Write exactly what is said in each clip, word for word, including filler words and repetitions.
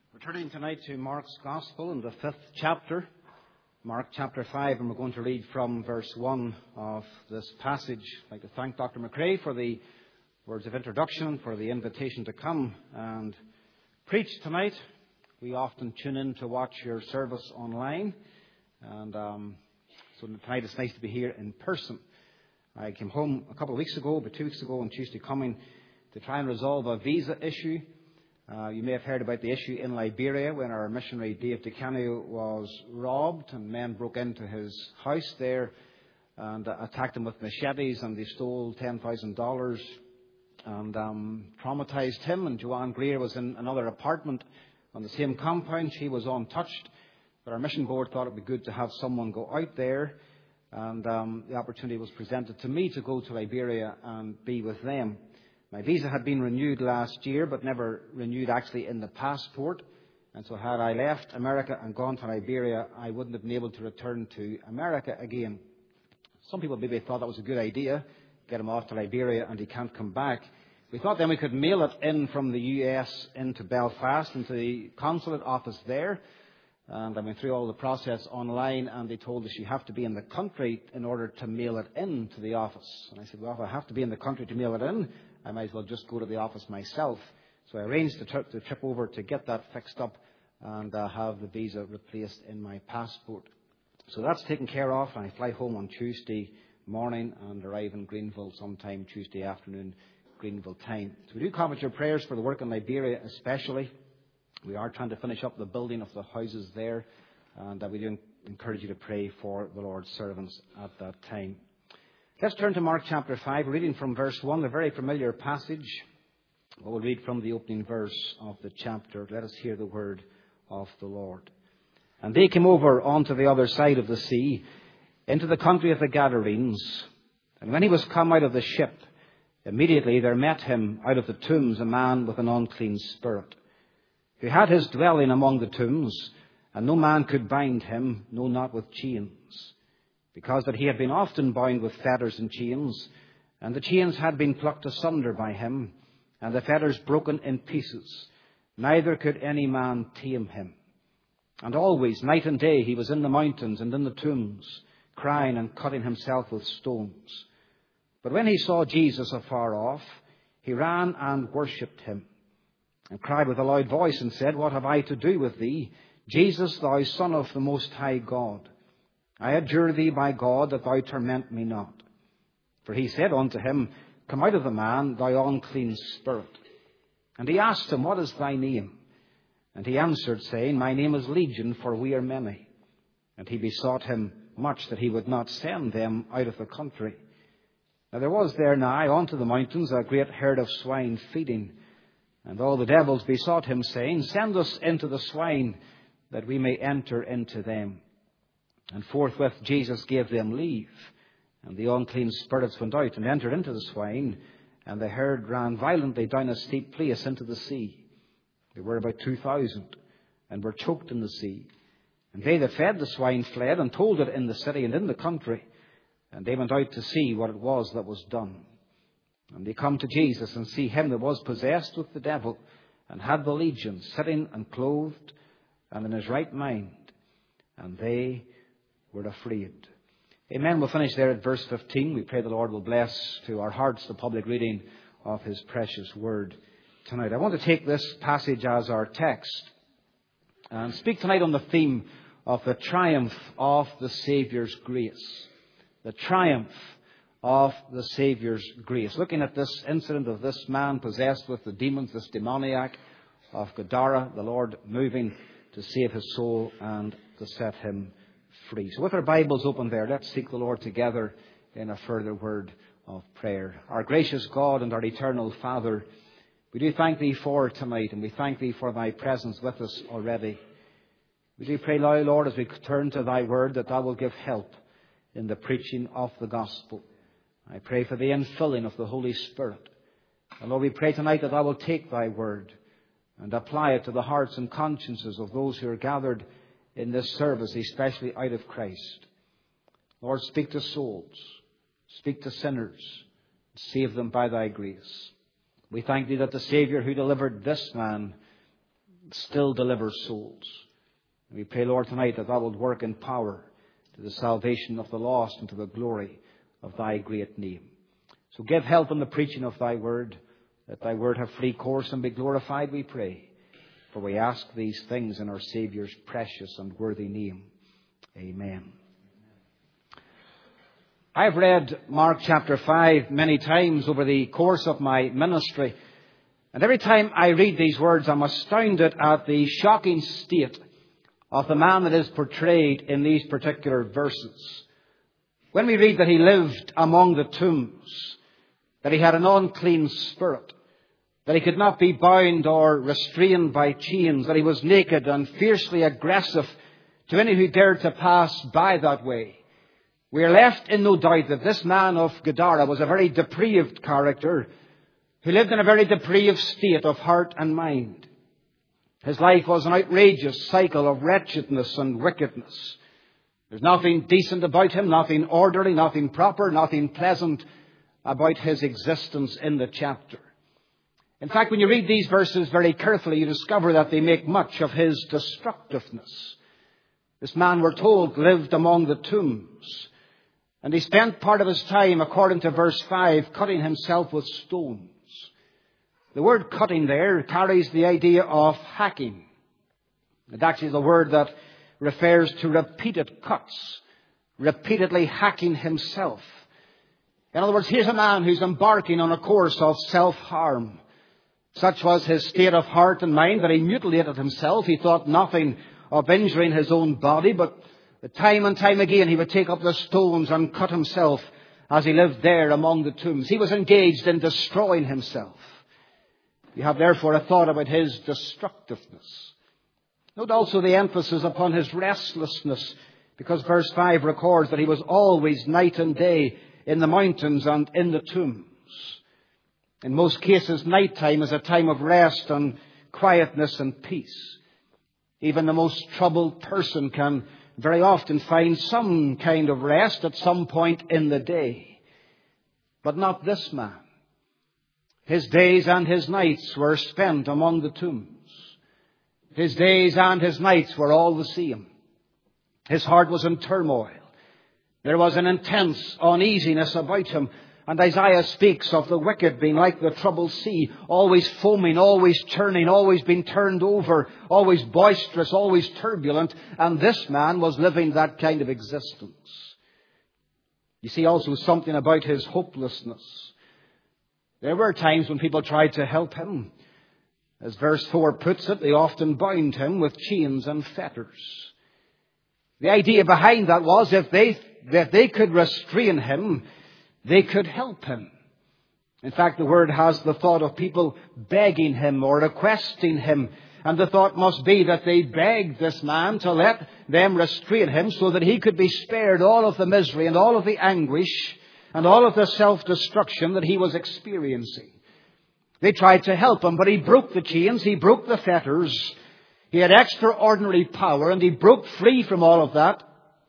We're turning tonight to Mark's Gospel in the fifth chapter, Mark chapter five, and we're going to read from verse one of this passage. I'd like to thank Doctor McRae for the words of introduction, for the invitation to come and preach tonight. We often tune in to watch your service online, and um, so tonight it's nice to be here in person. I came home a couple of weeks ago, but two weeks ago on Tuesday coming, to try and resolve a visa issue. Uh, you may have heard about the issue in Liberia when our missionary Dave DeCanio was robbed and men broke into his house there and uh, attacked him with machetes, and they stole ten thousand dollars and um, traumatized him. And Joanne Greer was in another apartment on the same compound. She was untouched, but our mission board thought it would be good to have someone go out there, and um, the opportunity was presented to me to go to Liberia and be with them. My visa had been renewed last year, but never renewed actually in the passport. And so had I left America and gone to Liberia, I wouldn't have been able to return to America again. Some people maybe thought that was a good idea, get him off to Liberia and he can't come back. We thought then we could mail it in from the U S into Belfast, into the consulate office there. And I went through all the process online, and they told us you have to be in the country in order to mail it in to the office. And I said, well, if I have to be in the country to mail it in, I might as well just go to the office myself. So I arranged the trip, the trip over to get that fixed up and uh, have the visa replaced in my passport. So that's taken care of, and I fly home on Tuesday morning and arrive in Greenville sometime Tuesday afternoon, Greenville time. So we do covet your prayers for the work in Liberia especially. We are trying to finish up the building of the houses there, and uh, we do encourage you to pray for the Lord's servants at that time. Let's turn to Mark chapter five, reading from verse one, a very familiar passage. We'll read from the opening verse of the chapter. Let us hear the word of the Lord. And they came over onto the other side of the sea, into the country of the Gadarenes. And when he was come out of the ship, immediately there met him out of the tombs a man with an unclean spirit, who had his dwelling among the tombs, and no man could bind him, no, not with chains, because that he had been often bound with fetters and chains, and the chains had been plucked asunder by him, and the fetters broken in pieces. Neither could any man tame him. And always, night and day, he was in the mountains and in the tombs, crying and cutting himself with stones. But when he saw Jesus afar off, he ran and worshipped him, and cried with a loud voice and said, What have I to do with thee, Jesus, thou Son of the Most High God? I adjure thee by God that thou torment me not. For he said unto him, Come out of the man, thou unclean spirit. And he asked him, What is thy name? And he answered, saying, My name is Legion, for we are many. And he besought him much that he would not send them out of the country. Now there was there nigh unto the mountains a great herd of swine feeding. And all the devils besought him, saying, Send us into the swine, that we may enter into them. And forthwith Jesus gave them leave. And the unclean spirits went out and entered into the swine. And the herd ran violently down a steep place into the sea. There were about two thousand, and were choked in the sea. And they that fed the swine fled, and told it in the city and in the country. And they went out to see what it was that was done. And they come to Jesus, and see him that was possessed with the devil, and had the legion, sitting and clothed, and in his right mind. And they were afraid. Amen. We'll finish there at verse fifteen. We pray the Lord will bless to our hearts the public reading of his precious word tonight. I want to take this passage as our text and speak tonight on the theme of the triumph of the Saviour's grace. The triumph of the Saviour's grace. Looking at this incident of this man possessed with the demons, this demoniac of Gadara, the Lord moving to save his soul and to set him free. So with our Bibles open there, let's seek the Lord together in a further word of prayer. Our gracious God and our eternal Father, we do thank thee for tonight, and we thank thee for thy presence with us already. We do pray now, Lord, as we turn to thy word, that thou wilt give help in the preaching of the gospel. I pray for the infilling of the Holy Spirit. And Lord, we pray tonight that thou wilt take thy word and apply it to the hearts and consciences of those who are gathered in this service, especially out of Christ. Lord, speak to souls, speak to sinners, save them by thy grace. We thank thee that the Saviour who delivered this man still delivers souls. And we pray, Lord, tonight that Thou wilt work in power to the salvation of the lost and to the glory of Thy great name. So give help in the preaching of Thy word. Let Thy word have free course and be glorified, we pray. For we ask these things in our Saviour's precious and worthy name. Amen. I've read Mark chapter five many times over the course of my ministry. And every time I read these words, I'm astounded at the shocking state of the man that is portrayed in these particular verses. When we read that he lived among the tombs, that he had an unclean spirit, that he could not be bound or restrained by chains, that he was naked and fiercely aggressive to any who dared to pass by that way, we are left in no doubt that this man of Gadara was a very depraved character who lived in a very depraved state of heart and mind. His life was an outrageous cycle of wretchedness and wickedness. There's nothing decent about him, nothing orderly, nothing proper, nothing pleasant about his existence in the chapter. In fact, when you read these verses very carefully, you discover that they make much of his destructiveness. This man, we're told, lived among the tombs. And he spent part of his time, according to verse five, cutting himself with stones. The word cutting there carries the idea of hacking. It's actually the word that refers to repeated cuts, repeatedly hacking himself. In other words, here's a man who's embarking on a course of self-harm. Such was his state of heart and mind that he mutilated himself. He thought nothing of injuring his own body, but time and time again he would take up the stones and cut himself as he lived there among the tombs. He was engaged in destroying himself. You have therefore a thought about his destructiveness. Note also the emphasis upon his restlessness, because verse five records that he was always night and day in the mountains and in the tombs. In most cases, nighttime is a time of rest and quietness and peace. Even the most troubled person can very often find some kind of rest at some point in the day. But not this man. His days and his nights were spent among the tombs. His days and his nights were all the same. His heart was in turmoil. There was an intense uneasiness about him. And Isaiah speaks of the wicked being like the troubled sea, always foaming, always churning, always being turned over, always boisterous, always turbulent. And this man was living that kind of existence. You see also something about his hopelessness. There were times when people tried to help him. As verse four puts it, they often bound him with chains and fetters. The idea behind that was if they, if they could restrain him, they could help him. In fact, the word has the thought of people begging him or requesting him. And the thought must be that they begged this man to let them restrain him so that he could be spared all of the misery and all of the anguish and all of the self-destruction that he was experiencing. They tried to help him, but he broke the chains, he broke the fetters. He had extraordinary power and he broke free from all of that.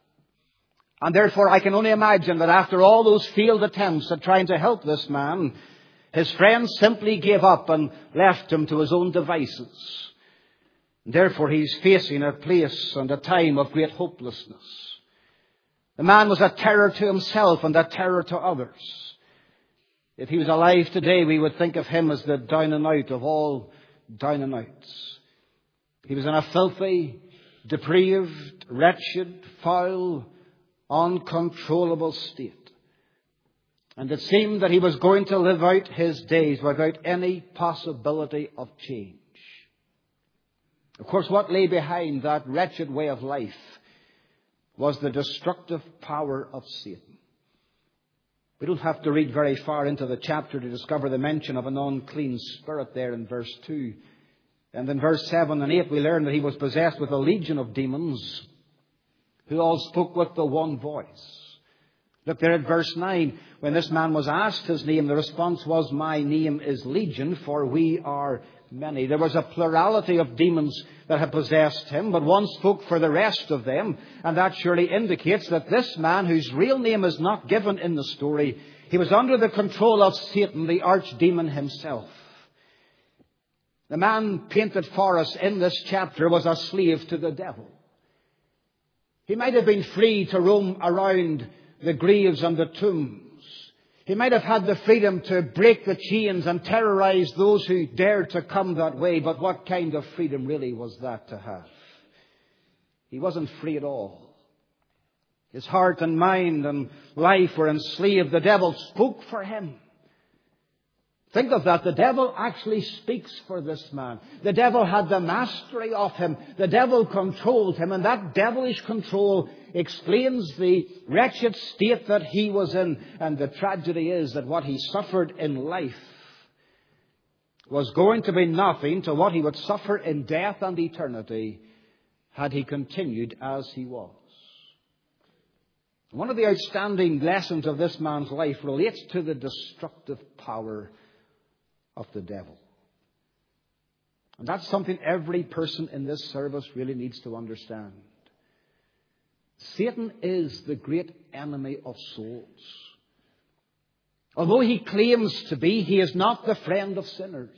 And therefore, I can only imagine that after all those failed attempts at trying to help this man, his friends simply gave up and left him to his own devices. And therefore, he's facing a place and a time of great hopelessness. The man was a terror to himself and a terror to others. If he was alive today, we would think of him as the down and out of all down and outs. He was in a filthy, depraved, wretched, foul, uncontrollable state. And it seemed that he was going to live out his days without any possibility of change. Of course, what lay behind that wretched way of life was the destructive power of Satan. We don't have to read very far into the chapter to discover the mention of an unclean spirit there in verse two. And in verse seven and eight we learn that he was possessed with a legion of demons who all spoke with the one voice. Look there at verse nine. When this man was asked his name, the response was, "My name is Legion, for we are many." There was a plurality of demons that had possessed him, but one spoke for the rest of them. And that surely indicates that this man, whose real name is not given in the story, he was under the control of Satan, the archdemon himself. The man painted for us in this chapter was a slave to the devil. He might have been free to roam around the graves and the tombs. He might have had the freedom to break the chains and terrorize those who dared to come that way. But what kind of freedom really was that to have? He wasn't free at all. His heart and mind and life were enslaved. The devil spoke for him. Think of that. The devil actually speaks for this man. The devil had the mastery of him. The devil controlled him. And that devilish control explains the wretched state that he was in. And the tragedy is that what he suffered in life was going to be nothing to what he would suffer in death and eternity had he continued as he was. One of the outstanding lessons of this man's life relates to the destructive power of the devil. And that's something every person in this service really needs to understand. Satan is the great enemy of souls. Although he claims to be, he is not the friend of sinners.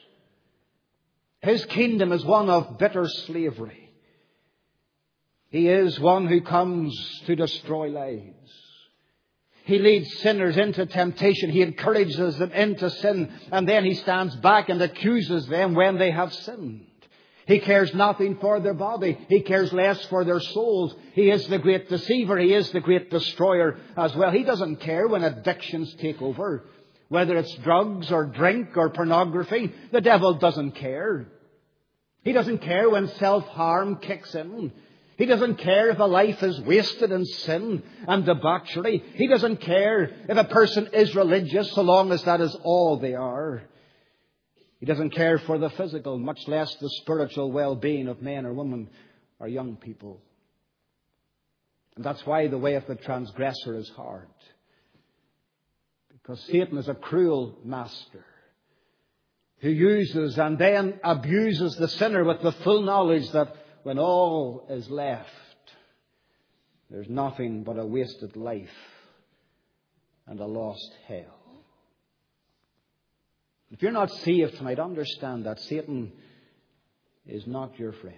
His kingdom is one of bitter slavery. He is one who comes to destroy lives. He leads sinners into temptation. He encourages them into sin. And then he stands back and accuses them when they have sinned. He cares nothing for their body. He cares less for their souls. He is the great deceiver. He is the great destroyer as well. He doesn't care when addictions take over. Whether it's drugs or drink or pornography. The devil doesn't care. He doesn't care when self-harm kicks in. He doesn't care if a life is wasted in sin and debauchery. He doesn't care if a person is religious so long as that is all they are. He doesn't care for the physical, much less the spiritual well-being of men or women or young people. And that's why the way of the transgressor is hard. Because Satan is a cruel master who uses and then abuses the sinner with the full knowledge that when all is left, there's nothing but a wasted life and a lost hell. If you're not saved tonight, understand that Satan is not your friend.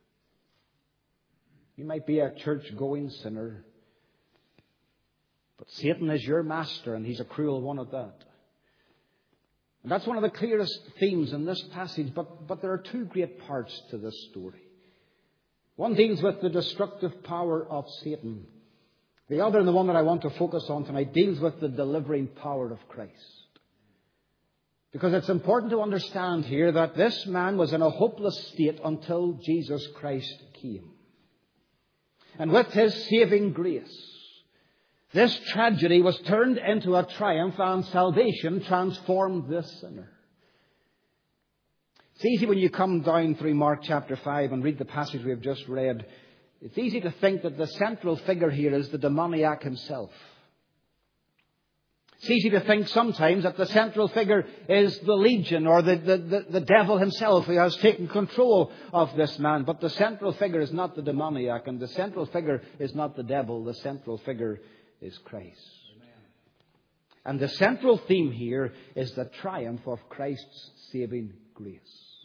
You might be a church-going sinner, but Satan is your master, and he's a cruel one at that. And that's one of the clearest themes in this passage, but, but there are two great parts to this story. One deals with the destructive power of Satan. The other, and the one that I want to focus on tonight, deals with the delivering power of Christ. Because it's important to understand here that this man was in a hopeless state until Jesus Christ came. And with his saving grace, this tragedy was turned into a triumph, and salvation transformed this sinner. It's easy when you come down through Mark chapter five and read the passage we have just read. It's easy to think that the central figure here is the demoniac himself. It's easy to think sometimes that the central figure is the legion or the, the, the, the devil himself who has taken control of this man. But the central figure is not the demoniac, and the central figure is not the devil. The central figure is Christ. Amen. And the central theme here is the triumph of Christ's saving grace.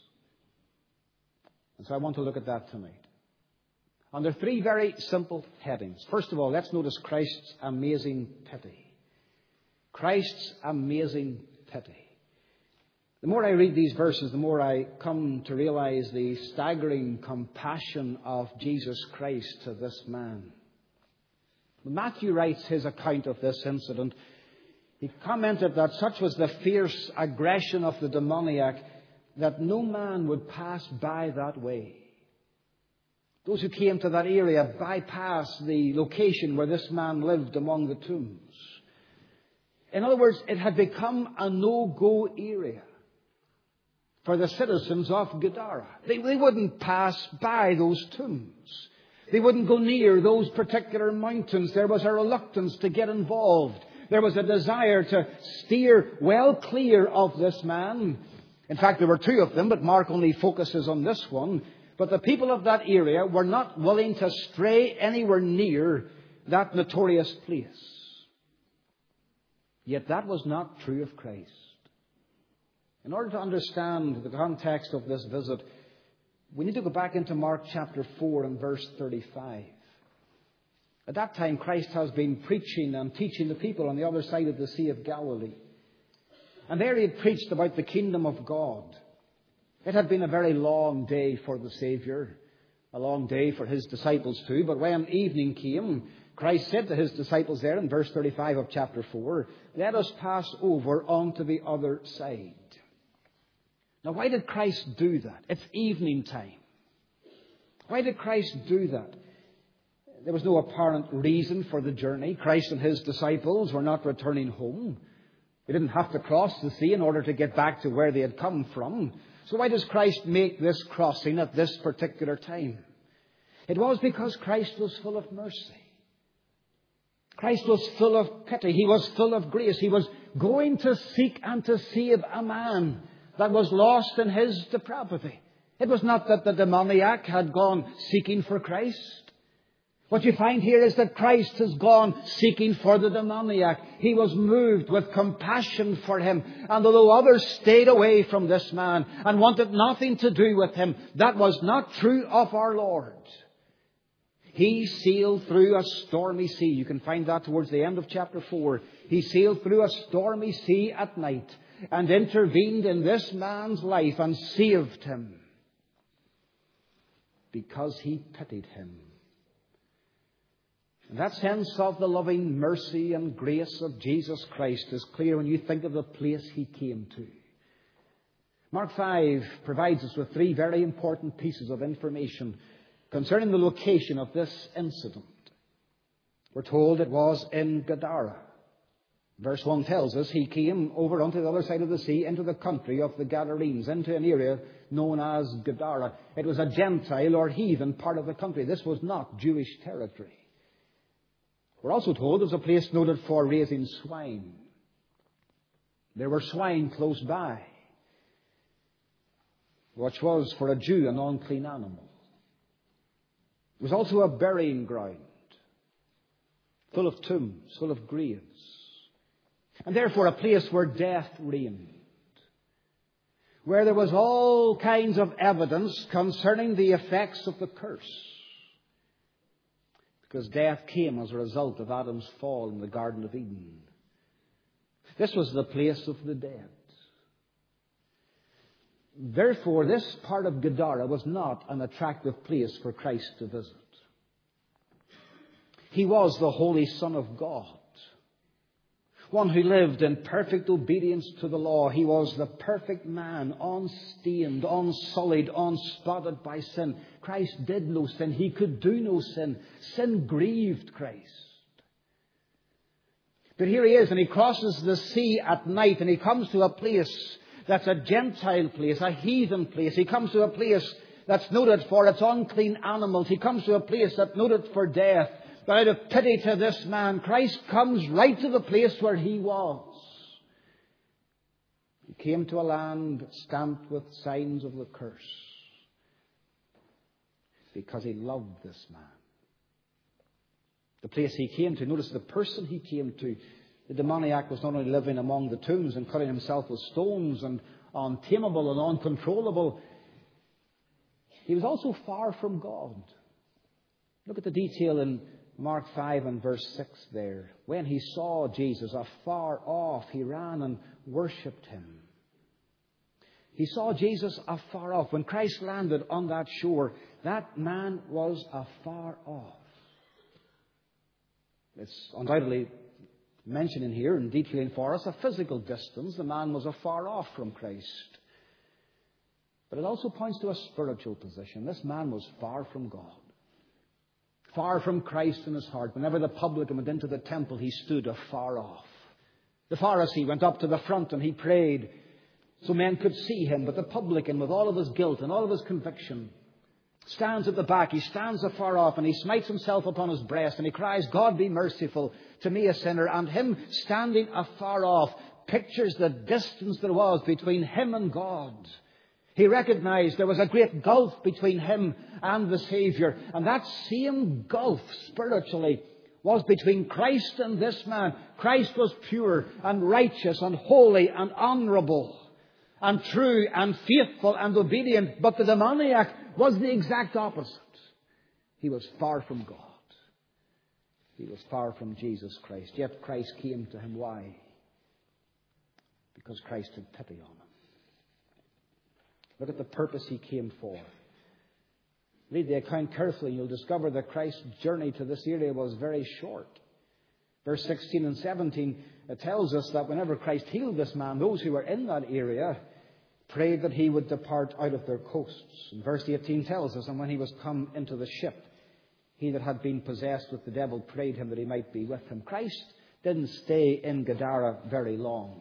And so I want to look at that tonight. Under three very simple headings. First of all, let's notice Christ's amazing pity. Christ's amazing pity. The more I read these verses, the more I come to realize the staggering compassion of Jesus Christ to this man. When Matthew writes his account of this incident, he commented that such was the fierce aggression of the demoniac that no man would pass by that way. Those who came to that area bypassed the location where this man lived among the tombs. In other words, it had become a no-go area for the citizens of Gadara. They, they wouldn't pass by those tombs. They wouldn't go near those particular mountains. There was a reluctance to get involved. There was a desire to steer well clear of this man. In fact, there were two of them, but Mark only focuses on this one. But the people of that area were not willing to stray anywhere near that notorious place. Yet that was not true of Christ. In order to understand the context of this visit, we need to go back into Mark chapter four and verse thirty-five. At that time, Christ has been preaching and teaching the people on the other side of the Sea of Galilee. And there he had preached about the kingdom of God. It had been a very long day for the Saviour, a long day for his disciples too. But when evening came, Christ said to his disciples there in verse thirty-five of chapter four, "Let us pass over onto the other side." Now, why did Christ do that? It's evening time. Why did Christ do that? There was no apparent reason for the journey. Christ and his disciples were not returning home. They didn't have to cross the sea in order to get back to where they had come from. So why does Christ make this crossing at this particular time? It was because Christ was full of mercy. Christ was full of pity. He was full of grace. He was going to seek and to save a man that was lost in his depravity. It was not that the demoniac had gone seeking for Christ. What you find here is that Christ has gone seeking for the demoniac. He was moved with compassion for him. And although others stayed away from this man and wanted nothing to do with him, that was not true of our Lord. He sailed through a stormy sea. You can find that towards the end of chapter four. He sailed through a stormy sea at night and intervened in this man's life and saved him because he pitied him. And that sense of the loving mercy and grace of Jesus Christ is clear when you think of the place he came to. Mark five provides us with three very important pieces of information concerning the location of this incident. We're told it was in Gadara. Verse one tells us he came over onto the other side of the sea into the country of the Gadarenes, into an area known as Gadara. It was a Gentile or heathen part of the country. This was not Jewish territory. We're also told it was a place noted for raising swine. There were swine close by, which was for a Jew an unclean animal. It was also a burying ground, full of tombs, full of graves, and therefore a place where death reigned, where there was all kinds of evidence concerning the effects of the curse. Because death came as a result of Adam's fall in the Garden of Eden. This was the place of the dead. Therefore, this part of Gadara was not an attractive place for Christ to visit. He was the Holy Son of God, one who lived in perfect obedience to the law. He was the perfect man, unstained, unsullied, unspotted by sin. Christ did no sin. He could do no sin. Sin grieved Christ. But here he is, and he crosses the sea at night, and he comes to a place that's a Gentile place, a heathen place. He comes to a place that's noted for its unclean animals. He comes to a place that's noted for death. But out of pity to this man, Christ comes right to the place where he was. He came to a land stamped with signs of the curse because he loved this man. The place he came to, notice the person he came to. The demoniac was not only living among the tombs and cutting himself with stones and untamable and uncontrollable, he was also far from God. Look at the detail in Mark five and verse six there. When he saw Jesus afar off, he ran and worshipped him. He saw Jesus afar off. When Christ landed on that shore, that man was afar off. It's undoubtedly mentioning here and detailing for us a physical distance. The man was afar off from Christ. But it also points to a spiritual position. This man was far from God, far from Christ in his heart. Whenever the publican went into the temple, he stood afar off. The Pharisee went up to the front and he prayed so men could see him. But the publican, with all of his guilt and all of his conviction, stands at the back. He stands afar off and he smites himself upon his breast and he cries, "God be merciful to me, a sinner." And him standing afar off pictures the distance there was between him and God. He recognized there was a great gulf between him and the Savior. And that same gulf spiritually was between Christ and this man. Christ was pure and righteous and holy and honorable. and true and faithful and obedient. But the demoniac was the exact opposite. He was far from God. He was far from Jesus Christ. Yet Christ came to him. Why? Because Christ had pity on him. Look at the purpose he came for. Read the account carefully, and you'll discover that Christ's journey to this area was very short. Verse sixteen and seventeen it tells us that whenever Christ healed this man, those who were in that area prayed that he would depart out of their coasts. And verse eighteen tells us, and when he was come into the ship, he that had been possessed with the devil prayed him that he might be with him. Christ didn't stay in Gadara very long.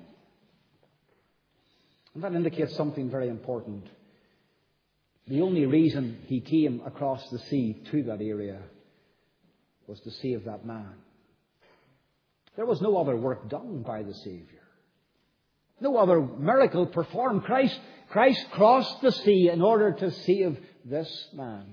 And that indicates something very important. The only reason he came across the sea to that area was to save that man. There was no other work done by the Savior. No other miracle performed. Christ, Christ crossed the sea in order to save this man.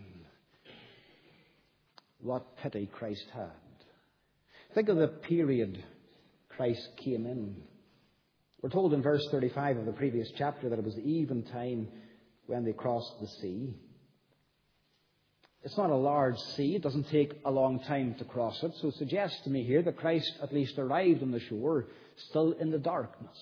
What pity Christ had. Think of the period Christ came in. We're told in verse thirty-five of the previous chapter that it was the eventime when they crossed the sea. It's not a large sea. It doesn't take a long time to cross it. So it suggests to me here that Christ at least arrived on the shore still in the darkness.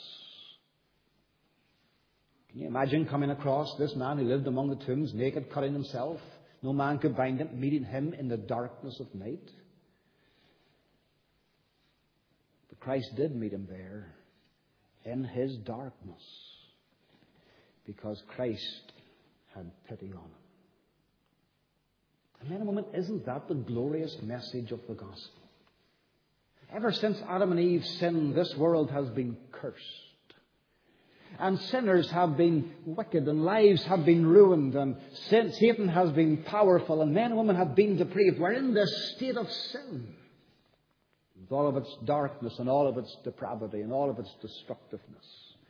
Can you imagine coming across this man who lived among the tombs, naked, cutting himself? No man could bind him, meeting him in the darkness of night. But Christ did meet him there in his darkness because Christ had pity on him. And men and women, isn't that the glorious message of the gospel? Ever since Adam and Eve sinned, this world has been cursed. And sinners have been wicked, and lives have been ruined, and sin, Satan has been powerful, and men and women have been depraved. We're in this state of sin, with all of its darkness, and all of its depravity, and all of its destructiveness.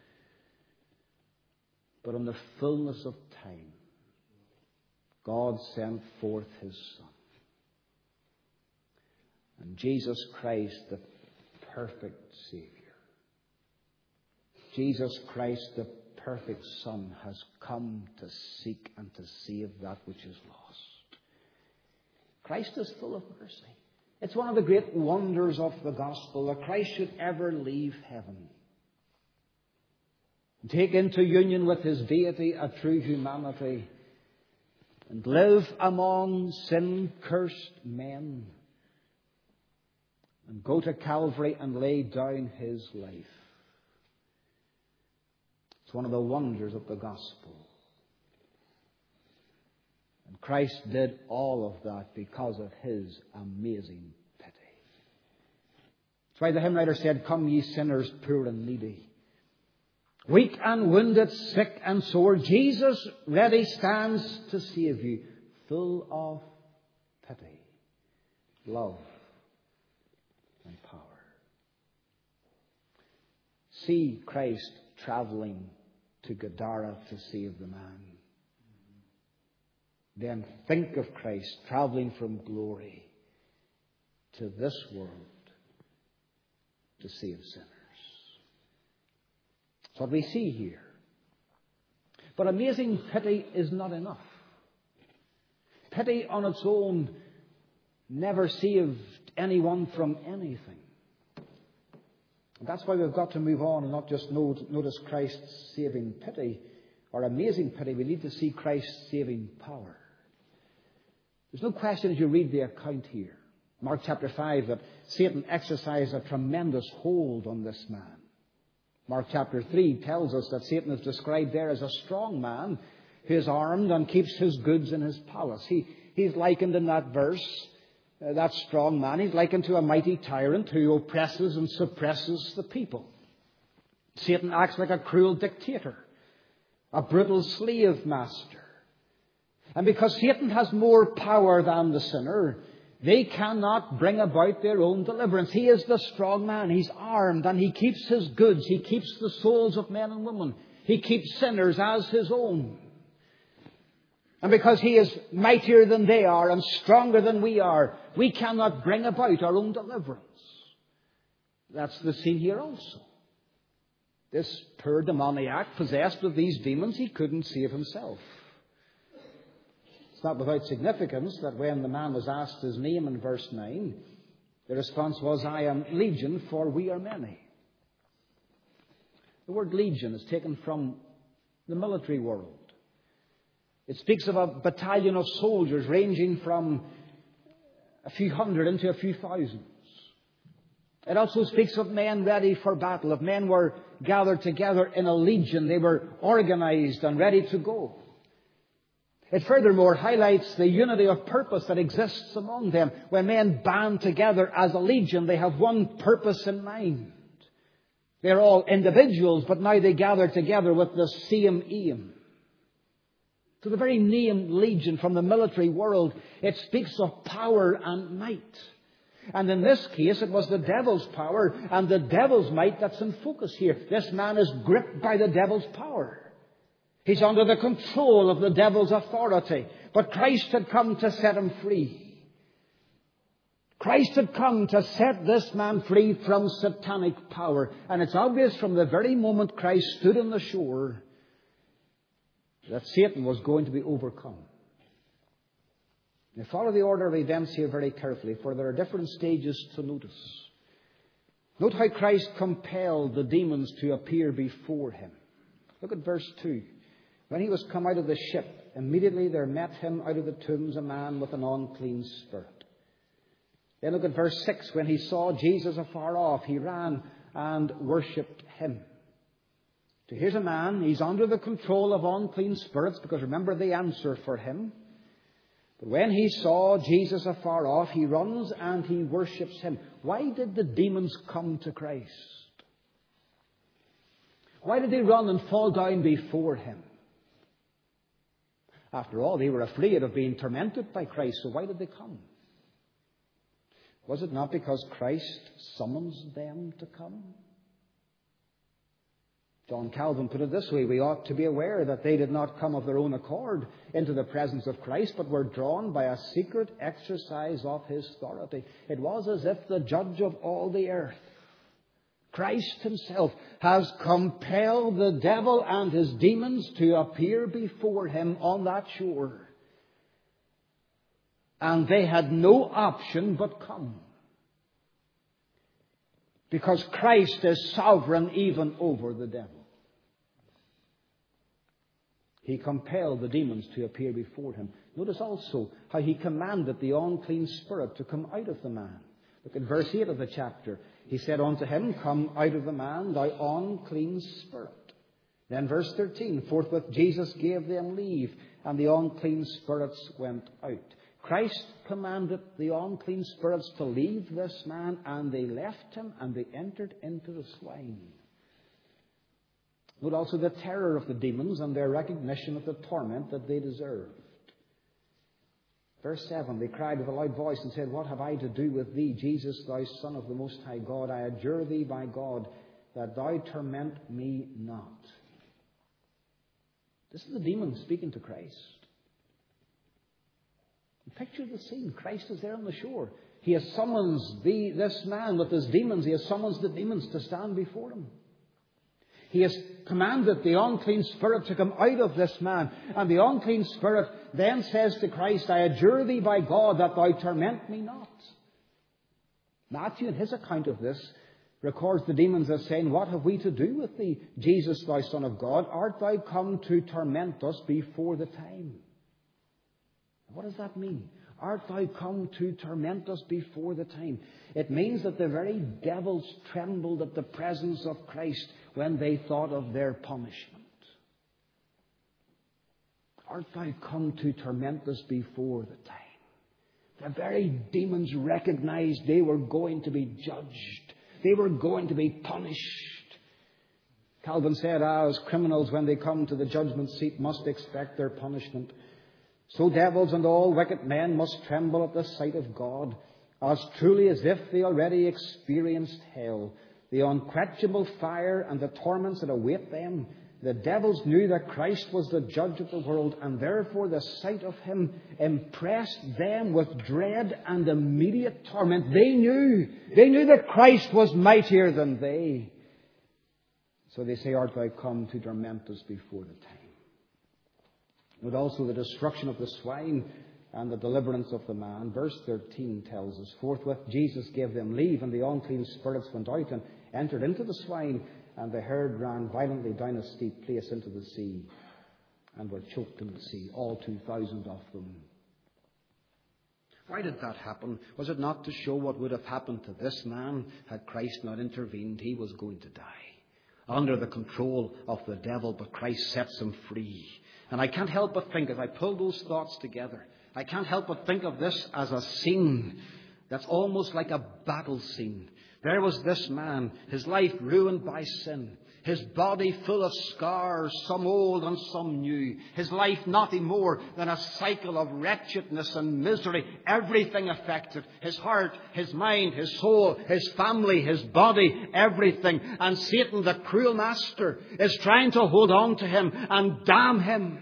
But in the fullness of time, God sent forth His Son. And Jesus Christ, the perfect Savior. Jesus Christ, the perfect Son, has come to seek and to save that which is lost. Christ is full of mercy. It's one of the great wonders of the gospel that Christ should ever leave heaven, take into union with His deity a true humanity, and live among sin-cursed men, and go to Calvary and lay down His life. It's one of the wonders of the gospel. And Christ did all of that because of His amazing pity. That's why the hymn writer said, "Come ye sinners, poor and needy, weak and wounded, sick and sore, Jesus ready stands to save you, full of pity, love, and power." See Christ traveling to Gadara to save the man. Then think of Christ traveling from glory to this world to save sinners. That's what we see here. But amazing pity is not enough. Pity on its own never saved anyone from anything. And that's why we've got to move on and not just notice Christ's saving pity or amazing pity. We need to see Christ's saving power. There's no question as you read the account here, Mark chapter five, that Satan exercised a tremendous hold on this man. Mark chapter three tells us that Satan is described there as a strong man who is armed and keeps his goods in his palace. He, he's likened in that verse, uh, that strong man, he's likened to a mighty tyrant who oppresses and suppresses the people. Satan acts like a cruel dictator, a brutal slave master. And because Satan has more power than the sinner, they cannot bring about their own deliverance. He is the strong man. He's armed and he keeps his goods. He keeps the souls of men and women. He keeps sinners as his own. And because he is mightier than they are and stronger than we are, we cannot bring about our own deliverance. That's the scene here also. This poor demoniac, possessed with these demons, he couldn't save himself. It's not without significance that when the man was asked his name in verse nine, the response was, I am Legion, for we are many. The word legion is taken from the military world. It speaks of a battalion of soldiers ranging from a few hundred into a few thousands. It also speaks of men ready for battle. If men were gathered together in a legion, they were organized and ready to go. It furthermore highlights the unity of purpose that exists among them. When men band together as a legion, they have one purpose in mind. They're all individuals, but now they gather together with the same aim. So the very name Legion from the military world, it speaks of power and might. And in this case, it was the devil's power and the devil's might that's in focus here. This man is gripped by the devil's power. He's under the control of the devil's authority. But Christ had come to set him free. Christ had come to set this man free from satanic power. And it's obvious from the very moment Christ stood on the shore that Satan was going to be overcome. Now follow the order of events here very carefully, for there are different stages to notice. Note how Christ compelled the demons to appear before him. Look at verse two. When he was come out of the ship, immediately there met him out of the tombs a man with an unclean spirit. Then look at verse six. When he saw Jesus afar off, he ran and worshipped him. So here's a man, he's under the control of unclean spirits, because remember, they answer for him. But when he saw Jesus afar off, he runs and he worships him. Why did the demons come to Christ? Why did they run and fall down before him? After all, they were afraid of being tormented by Christ, so why did they come? Was it not because Christ summons them to come? John Calvin put it this way: we ought to be aware that they did not come of their own accord into the presence of Christ, but were drawn by a secret exercise of his authority. It was as if the judge of all the earth, Christ himself, has compelled the devil and his demons to appear before him on that shore. And they had no option but come. Because Christ is sovereign even over the devil. He compelled the demons to appear before him. Notice also how he commanded the unclean spirit to come out of the man. Look at verse eight of the chapter. He said unto him, Come out of the man, thou unclean spirit. Then verse thirteen, Forthwith Jesus gave them leave, and the unclean spirits went out. Christ commanded the unclean spirits to leave this man, and they left him, and they entered into the swine. Note also the terror of the demons and their recognition of the torment that they deserved. Verse seven, they cried with a loud voice and said, What have I to do with thee, Jesus, thou Son of the Most High God? I adjure thee by God that thou torment me not. This is the demons speaking to Christ. Picture the scene. Christ is there on the shore. He has summoned the, this man with his demons. He has summoned the demons to stand before him. He has commanded the unclean spirit to come out of this man. And the unclean spirit then says to Christ, I adjure thee by God that thou torment me not. Matthew, in his account of this, records the demons as saying, What have we to do with thee, Jesus, thou Son of God? Art thou come to torment us before the time? What does that mean? Art thou come to torment us before the time? It means that the very devils trembled at the presence of Christ when they thought of their punishment. Art thou come to torment us before the time? The very demons recognized they were going to be judged. They were going to be punished. Calvin said, as criminals, when they come to the judgment seat, must expect their punishment, so devils and all wicked men must tremble at the sight of God, as truly as if they already experienced hell, the unquenchable fire and the torments that await them. The devils knew that Christ was the judge of the world, and therefore the sight of him impressed them with dread and immediate torment. They knew, they knew that Christ was mightier than they. So they say, art thou come to torment us before the time? But also the destruction of the swine and the deliverance of the man. Verse thirteen tells us, forthwith Jesus gave them leave, and the unclean spirits went out and entered into the swine, and the herd ran violently down a steep place into the sea, and were choked in the sea, all two thousand of them. Why did that happen? Was it not to show what would have happened to this man had Christ not intervened? He was going to die under the control of the devil, but Christ sets him free. And I can't help but think, as I pull those thoughts together, I can't help but think of this as a scene that's almost like a battle scene. There was this man, his life ruined by sin, his body full of scars, some old and some new, his life nothing more than a cycle of wretchedness and misery, everything affected, his heart, his mind, his soul, his family, his body, everything. And Satan, the cruel master, is trying to hold on to him and damn him.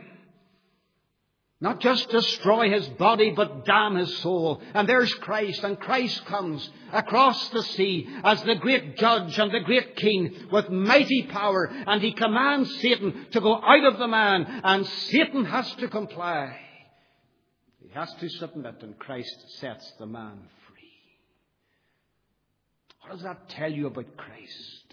Not just destroy his body, but damn his soul. And there's Christ, and Christ comes across the sea as the great judge and the great king with mighty power. And he commands Satan to go out of the man, and Satan has to comply. He has to submit, and Christ sets the man free. What does that tell you about Christ?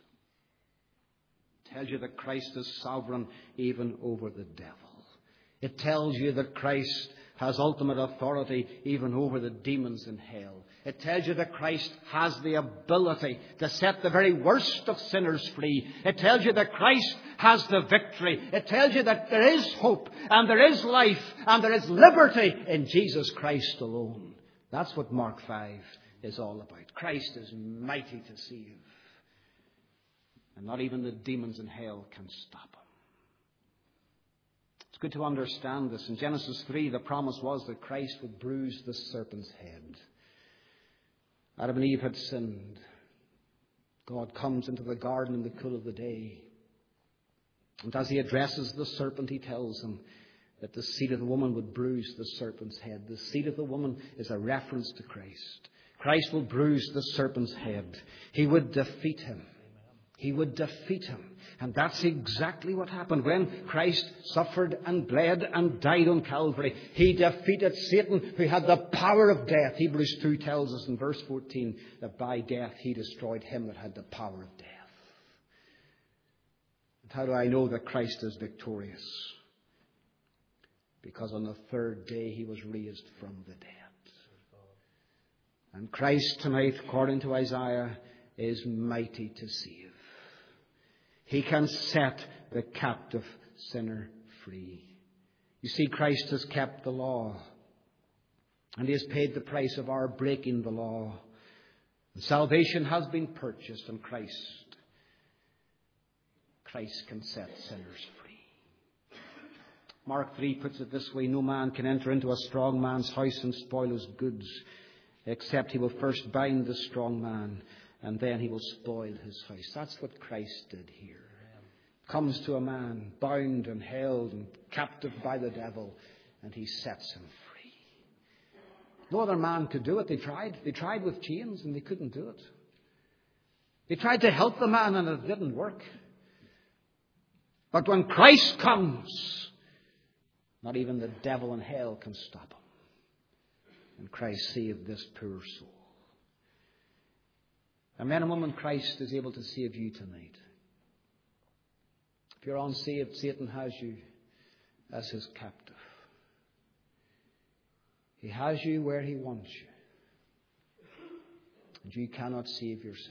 It tells you that Christ is sovereign even over the devil. It tells you that Christ has ultimate authority even over the demons in hell. It tells you that Christ has the ability to set the very worst of sinners free. It tells you that Christ has the victory. It tells you that there is hope and there is life and there is liberty in Jesus Christ alone. That's what Mark five is all about. Christ is mighty to save. And not even the demons in hell can stop him. It's good to understand this. In Genesis three, the promise was that Christ would bruise the serpent's head. Adam and Eve had sinned. God comes into the garden in the cool of the day. And as he addresses the serpent, he tells him that the seed of the woman would bruise the serpent's head. The seed of the woman is a reference to Christ. Christ will bruise the serpent's head. He would defeat him. He would defeat him. And that's exactly what happened when Christ suffered and bled and died on Calvary. He defeated Satan, who had the power of death. Hebrews two tells us in verse fourteen that by death he destroyed him that had the power of death. And how do I know that Christ is victorious? Because on the third day he was raised from the dead. And Christ tonight, according to Isaiah, is mighty to save. He can set the captive sinner free. You see, Christ has kept the law. And he has paid the price of our breaking the law. And salvation has been purchased in Christ. Christ can set sinners free. Mark three puts it this way: no man can enter into a strong man's house and spoil his goods, except he will first bind the strong man, and then he will spoil his house. That's what Christ did here. Comes to a man bound and held and captive by the devil, and he sets him free. No other man could do it. They tried. They tried with chains, and they couldn't do it. They tried to help the man, and it didn't work. But when Christ comes, not even the devil in hell can stop him. And Christ saved this poor soul. And men and women, Christ is able to save you tonight. If you're unsaved, Satan has you as his captive. He has you where he wants you. And you cannot save yourself.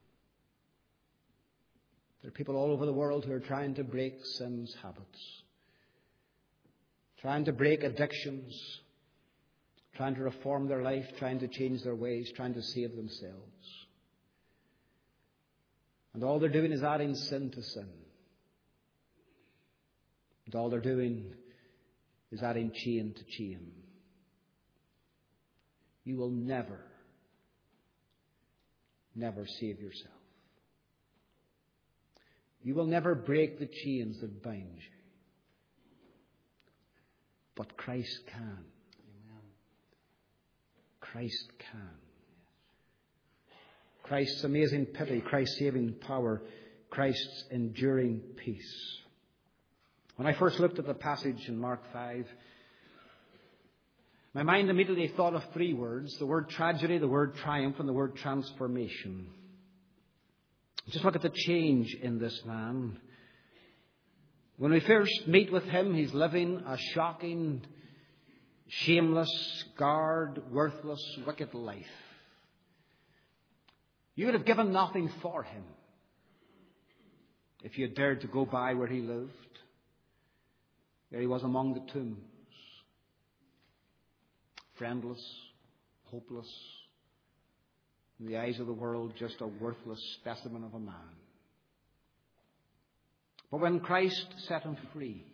There are people all over the world who are trying to break sin's habits, trying to break addictions, trying to reform their life, trying to change their ways, trying to save themselves. And all they're doing is adding sin to sin. And all they're doing is adding chain to chain. You will never, never save yourself. You will never break the chains that bind you. But Christ can. Amen. Christ can. Christ's amazing pity, Christ's saving power, Christ's enduring peace. When I first looked at the passage in Mark five, my mind immediately thought of three words: the word tragedy, the word triumph, and the word transformation. Just look at the change in this man. When we first meet with him, he's living a shocking, shameless, scarred, worthless, wicked life. You would have given nothing for him if you had dared to go by where he lived. There he was among the tombs, friendless, hopeless, in the eyes of the world, just a worthless specimen of a man. But when Christ set him free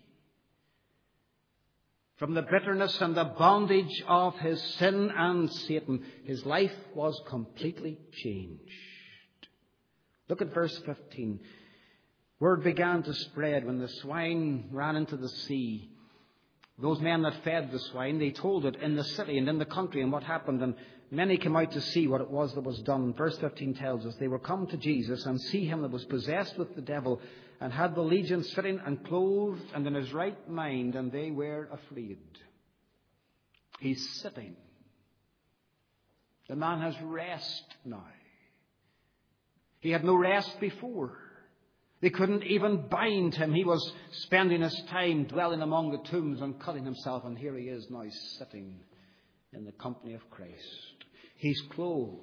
from the bitterness and the bondage of his sin and Satan, his life was completely changed. Look at verse fifteen. Word began to spread when the swine ran into the sea. Those men that fed the swine, they told it in the city and in the country and what happened. And many came out to see what it was that was done. Verse fifteen tells us they were come to Jesus and see him that was possessed with the devil and had the legion sitting and clothed and in his right mind, and they were afraid. He's sitting. The man has rest now. He had no rest before. They couldn't even bind him. He was spending his time dwelling among the tombs and cutting himself. And here he is now sitting in the company of Christ. He's clothed.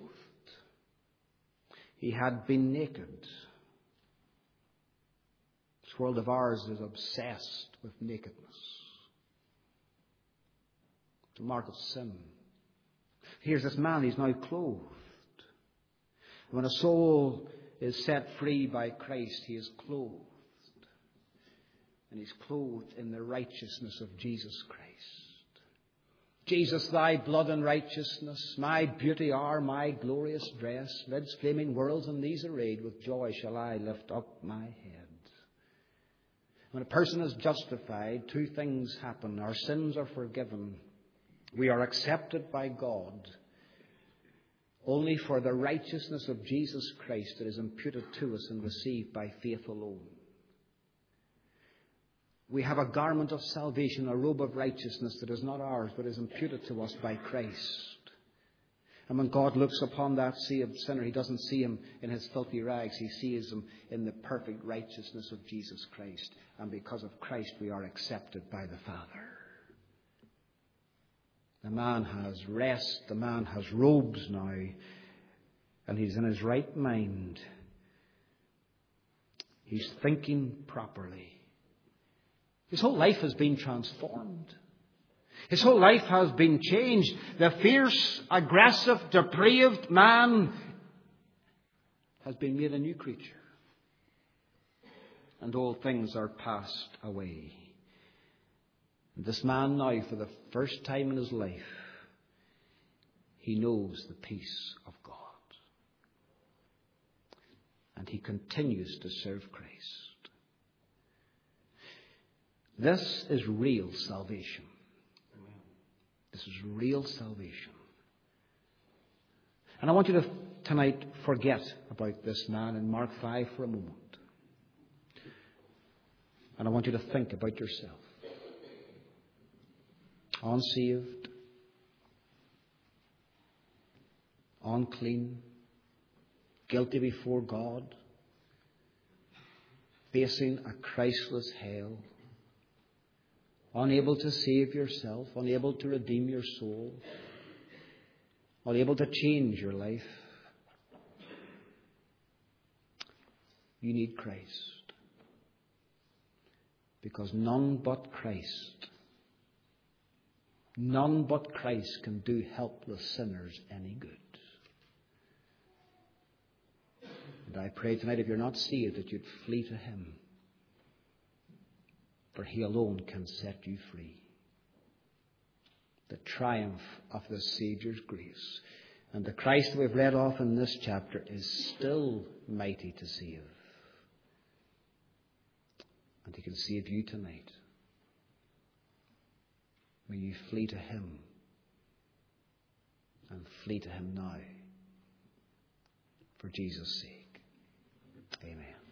He had been naked. This world of ours is obsessed with nakedness. The mark of sin. Here's this man. He's now clothed. When a soul is set free by Christ, he is clothed. And he's clothed in the righteousness of Jesus Christ. Jesus, thy blood and righteousness, my beauty are my glorious dress. Midst flaming worlds in these arrayed, with joy shall I lift up my head. When a person is justified, two things happen. Our sins are forgiven. We are accepted by God only for the righteousness of Jesus Christ that is imputed to us and received by faith alone. We have a garment of salvation, a robe of righteousness that is not ours, but is imputed to us by Christ. And when God looks upon that saved sinner, he doesn't see him in his filthy rags. He sees him in the perfect righteousness of Jesus Christ. And because of Christ, we are accepted by the Father. The man has rest. The man has robes now. And he's in his right mind. He's thinking properly. His whole life has been transformed. His whole life has been changed. The fierce, aggressive, depraved man has been made a new creature. And all things are passed away. This man now, for the first time in his life, he knows the peace of God. And he continues to serve Christ. This is real salvation. This is real salvation. And I want you to tonight forget about this man in Mark five for a moment. And I want you to think about yourself. Unsaved, unclean, guilty before God, facing a Christless hell, unable to save yourself, unable to redeem your soul, unable to change your life. You need Christ. Because none but Christ None but Christ can do helpless sinners any good. And I pray tonight, if you're not saved, that you'd flee to him. For he alone can set you free. The triumph of the Saviour's grace. And the Christ that we've read off in this chapter is still mighty to save. And he can save you tonight. May you flee to him, and flee to him now, for Jesus' sake. Amen.